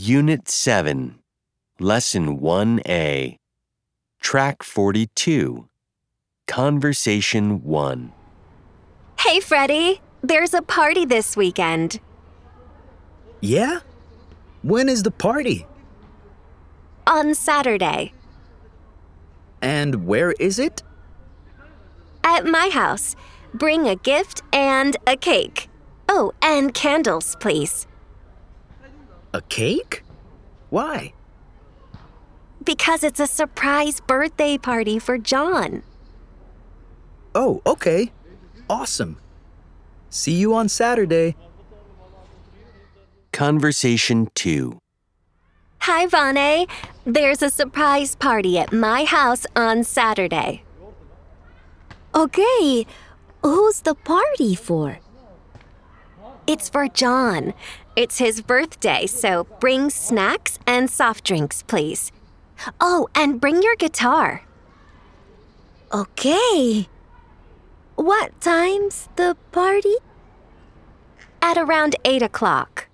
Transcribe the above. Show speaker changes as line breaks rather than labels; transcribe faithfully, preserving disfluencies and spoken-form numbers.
Unit seven, Lesson one A, Track forty-two, Conversation one.
Hey, Freddie, there's a party this weekend.
Yeah? When is the party?
On Saturday.
And where is it?
At my house. Bring a gift and a cake. Oh, and candles, please.
A cake? Why?
Because it's a surprise birthday party for John.
Oh, okay. Awesome. See you on Saturday.
Conversation two.
Hi, Vane. There's a surprise party at my house on Saturday.
Okay, who's the party for?
It's for John. It's his birthday, so bring snacks and soft drinks, please. Oh, and bring your guitar.
Okay. What time's the party?
At around eight o'clock.